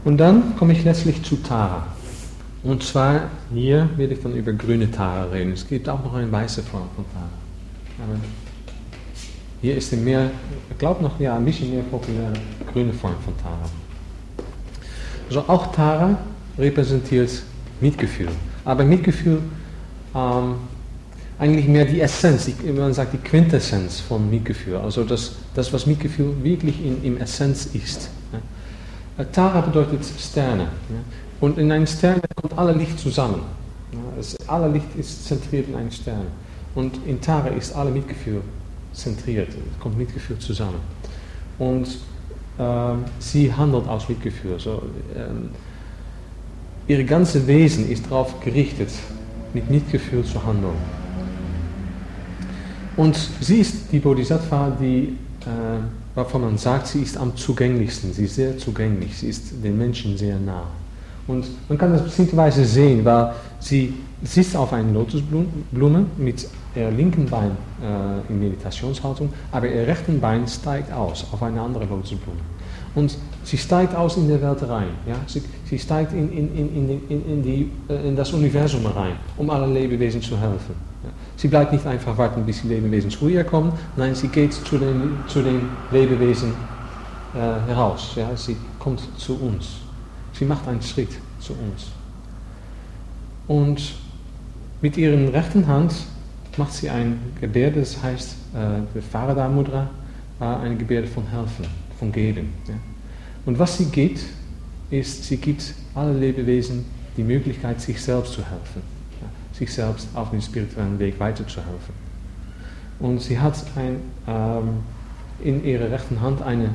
Und dann komme ich letztlich zu Tara. Und zwar hier werde ich dann über grüne Tara reden. Es gibt auch noch eine weiße Form von Tara. Aber hier ist die mehr, ich glaube noch ein bisschen mehr populäre grüne Form von Tara. Also auch Tara repräsentiert Mitgefühl. Aber Mitgefühl eigentlich mehr die Essenz, man sagt die Quintessenz von Mitgefühl. Also das was Mitgefühl wirklich im Essenz ist. Tara bedeutet Sterne. Und in einem Stern kommt alle Licht zusammen. Alle Licht ist zentriert in einem Stern. Und in Tara ist alle Mitgefühl zentriert. Es kommt Mitgefühl zusammen. Und sie handelt aus Mitgefühl. Ihr ganzes Wesen ist darauf gerichtet, mit Mitgefühl zu handeln. Und sie ist die Bodhisattva, wovon man sagt, sie ist am zugänglichsten, sie ist sehr zugänglich, sie ist den Menschen sehr nah. Und man kann das bestimmte Weise sehen, weil sie sitzt auf einer Lotusblume mit ihrem linken Bein in Meditationshaltung, aber ihr rechten Bein steigt aus auf eine andere Lotusblume. Und sie steigt aus in die Welt rein. Ja? Sie steigt in das Universum rein, um alle Lebewesen zu helfen. Ja? Sie bleibt nicht einfach warten, bis die Lebewesen zu ihr kommen. Nein, sie geht zu den Lebewesen heraus. Ja? Sie kommt zu uns. Sie macht einen Schritt zu uns. Und mit ihrer rechten Hand macht sie ein Gebärde, das heißt, der Varada Mudra, eine Gebärde von Helfen, von Geben. Ja. Und was sie gibt, ist, sie gibt alle Lebewesen die Möglichkeit, sich selbst zu helfen. Ja, sich selbst auf dem spirituellen Weg weiterzuhelfen. Und sie hat in ihrer rechten Hand eine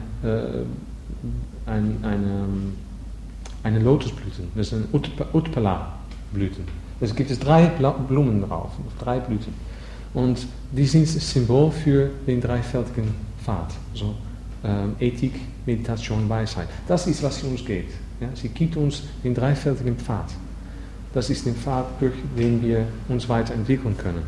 Lotusblüten, das sind Utpala-Blüten. Da gibt es 3 Blumen drauf, 3 Blüten. Und die sind das Symbol für den dreifältigen Pfad. Also Ethik, Meditation, Weisheit. Das ist, was sie uns gibt. Ja? Sie gibt uns den dreifältigen Pfad. Das ist der Pfad, durch den wir uns weiterentwickeln können.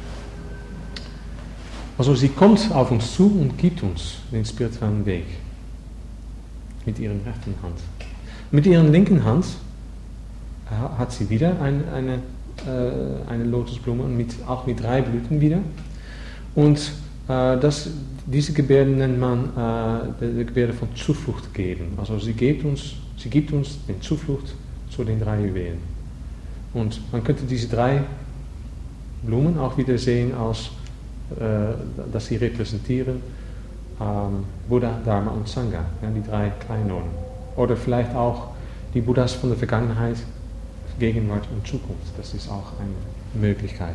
Also sie kommt auf uns zu und gibt uns den spirituellen Weg. Mit ihrer rechten Hand. Mit ihrer linken Hand hat sie wieder eine Lotusblume und auch mit 3 Blüten wieder. Und diese Gebärde nennt man die Gebärde von Zuflucht geben. Also sie gibt uns den Zuflucht zu den 3 Juwelen. Und man könnte diese 3 Blumen auch wieder sehen, als dass sie repräsentieren Buddha, Dharma und Sangha, ja, die 3 Kleinnoden. Oder vielleicht auch die Buddhas von der Vergangenheit, Gegenwart und Zukunft. Das ist auch eine Möglichkeit.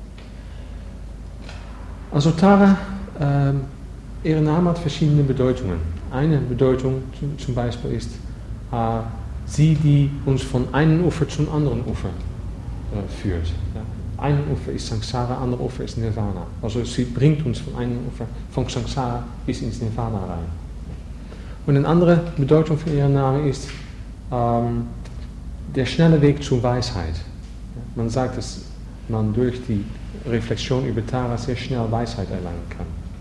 Also Tara, ihr Name hat verschiedene Bedeutungen. Eine Bedeutung zum Beispiel ist sie, die uns von einem Ufer zum anderen Ufer führt. Ja. Ein Ufer ist Samsara, andere Ufer ist Nirvana. Also sie bringt uns von einem Ufer, von Samsara bis ins Nirvana rein. Und eine andere Bedeutung für ihren Namen ist der schnelle Weg zur Weisheit. Man sagt, dass man durch die Reflexion über Tara sehr schnell Weisheit erlangen kann.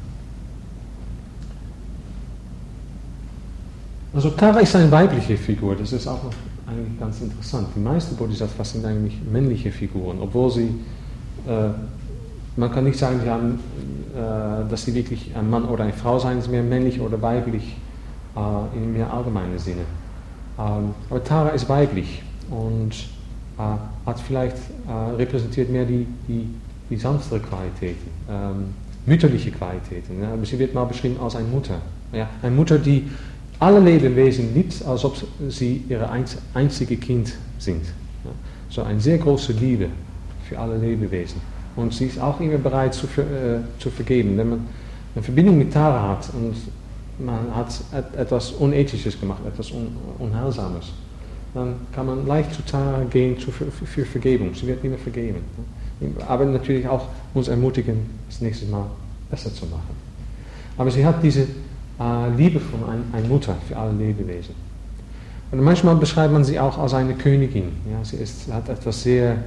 Also Tara ist eine weibliche Figur, das ist auch noch eigentlich ganz interessant. Die meisten Bodhisattvas sind eigentlich männliche Figuren, obwohl sie, man kann nicht sagen, dass sie wirklich ein Mann oder eine Frau sein, es ist mehr männlich oder weiblich in mehr allgemeinen Sinne. Aber Tara ist weiblich und hat vielleicht repräsentiert mehr die sanftere Qualitäten, mütterliche Qualitäten. Ja? Aber sie wird mal beschrieben als eine Mutter. Ja? Eine Mutter, die alle Lebewesen liebt, als ob sie ihre einzige Kind sind. Ja? So eine sehr große Liebe für alle Lebewesen. Und sie ist auch immer bereit zu vergeben. Wenn man eine Verbindung mit Tara hat und man hat etwas Unethisches gemacht, etwas Unheilsames, dann kann man leicht zu Tara gehen für Vergebung. Sie wird immer vergeben. Aber natürlich auch uns ermutigen, das nächste Mal besser zu machen. Aber sie hat diese Liebe von einer Mutter für alle Lebewesen. Und manchmal beschreibt man sie auch als eine Königin. Ja, sie hat etwas sehr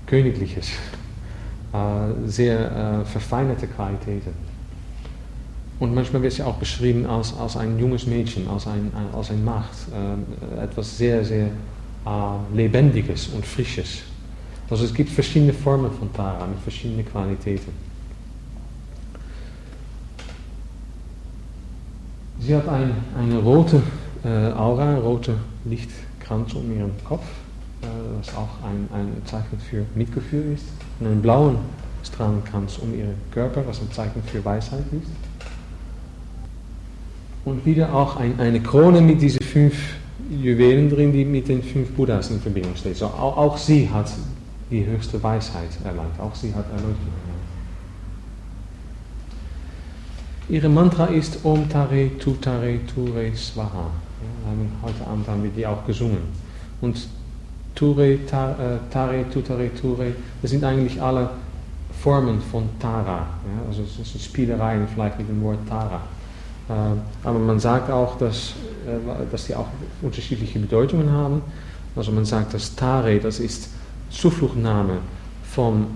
Königliches, sehr verfeinerte Qualitäten. Und manchmal wird sie auch beschrieben als ein junges Mädchen, als ein Magd. Etwas sehr, sehr Lebendiges und Frisches. Also es gibt verschiedene Formen von Tara mit verschiedenen Qualitäten. Sie hat eine rote Aura, einen roten Lichtkranz um ihren Kopf, was auch ein Zeichen für Mitgefühl ist. Und einen blauen Strahlenkranz um ihren Körper, was ein Zeichen für Weisheit ist. Und wieder auch eine Krone mit diesen 5 Juwelen drin, die mit den 5 Buddhas in Verbindung steht. So, auch sie hat die höchste Weisheit erlangt, auch sie hat Erleuchtung erlangt. Ihre Mantra ist Om Tare Tutare Ture Swaha. Heute Abend haben wir die auch gesungen. Und Ture, Tare, Tutare, Ture, das sind eigentlich alle Formen von Tara. Ja? Also es sind Spielereien vielleicht mit dem Wort Tara. Aber man sagt auch, dass die auch unterschiedliche Bedeutungen haben. Also man sagt, dass Tare, das ist Zufluchtnahme vom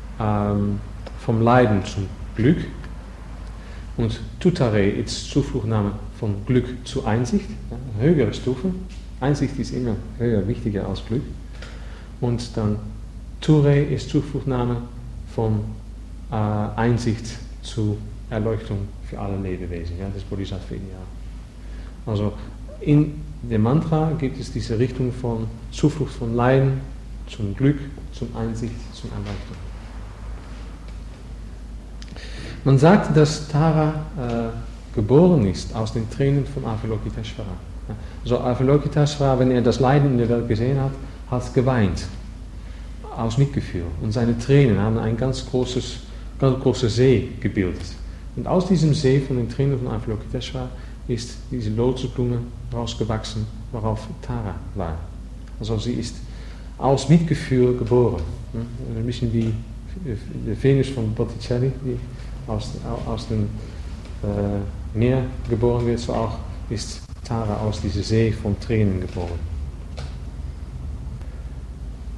Leiden zum Glück. Und Tutare ist Zufluchtnahme von Glück zu Einsicht. Ja, höhere Stufe. Einsicht ist immer höher, wichtiger als Glück. Und dann Ture ist Zufluchtnahme von Einsicht zu Erleuchtung für alle Lebewesen, ja, das Bodhisattva-Ideal. Also in dem Mantra gibt es diese Richtung von Zuflucht von Leiden zum Glück, zum Einsicht, zum Erleuchtung. Man sagt, dass Tara geboren ist aus den Tränen von Avalokiteshvara. Also Avalokiteshvara, wenn er das Leiden in der Welt gesehen hat geweint. Aus Mitgefühl. Und seine Tränen haben ein ganz großer See gebildet. Und aus diesem See von den Tränen von Avalokiteshvara ist diese Lotusblume rausgewachsen, worauf Tara war. Also sie ist aus Mitgefühl geboren. Ein bisschen wie die Venus von Botticelli, die aus dem Meer geboren wird, so auch ist Tara aus diesem See von Tränen geboren.